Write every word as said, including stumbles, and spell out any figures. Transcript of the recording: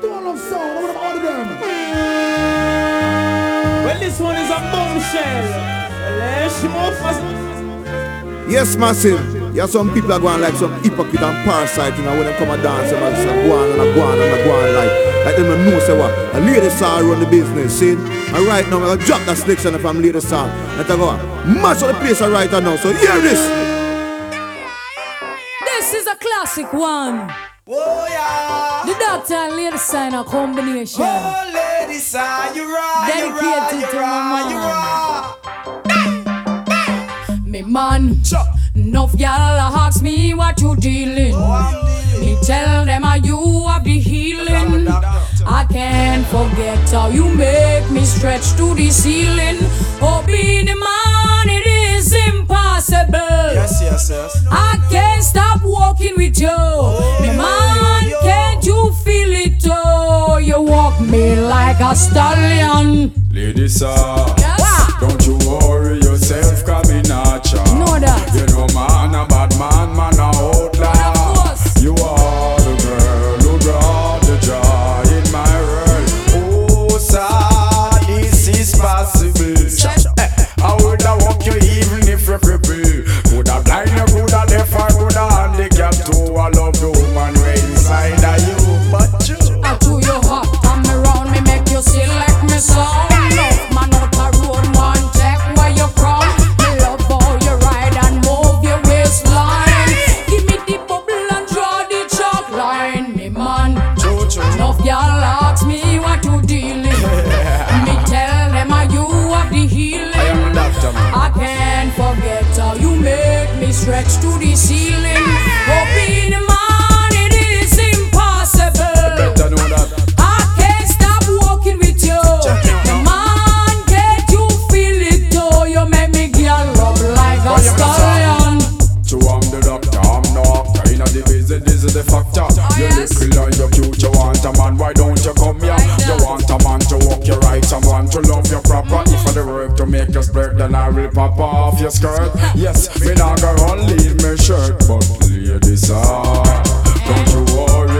Stone Love Sound. I'm gonna order them. Well, this one is a bombshell. Yes, massive. Yeah, some people are going like some hypocrite and parasite, you know, when they come and dance, and they say, go on and go on and go on, like, like they don't know, say what, a lady saw run the business, see? And right now, I'm going to drop that selection from lady saw, and I go, mash up the place right now, so hear this. This is a classic one. Oh, yeah. The Doctor and Lady Sign a combination. Oh, Lady Sign, you right, dedicated you to right, my you man. Me man, enough y'all ask me what you dealing. Oh, me tell them how you have the healing. I can't forget how you make me stretch to the ceiling. Oh, being a man, it is impossible. Yes, yes, yes. I can't stop walking with you. Oh, me man, yo, yo. can't you feel it? Oh, you walk me like a stallion. Lady sir, Yes. don't you worry yourself, cause me not cha. Know that. You know man a bad man, man a outlaw. Of course. You are the girl who brought the joy in my world. Oh sir, this is possible. Eh, I woulda walk you even if you cripple. Coulda blind you, coulda deaf, I coulda handicapped too. I love the woman way inside of you, but you I do you hot, come around me, make you see like me sound. Enough man out a road, man, check where you from. Me love how you ride and move your waistline. Give me the bubble and draw the chalk line. Me man, True, true. enough y'all ask me what you dealing. Me tell them how you have the healing. I am the doctor, man. I can't forget how you make me stretch to the ceiling. Oh, being a man, it is impossible. better know that. I can't stop walking with you. The man, can't you feel it though? You make me girl rub like a stallion. So I'm the doctor, I'm no actor. Inna the business, this is the factor. You yes. little and you cute, you want a man, why don't you come here? You want a man to walk your right, someone to love you proper. If I the work to make you spread, then I will pop off your skirt. Yes, me not go run leave me shirt, but ladies ah, don't you worry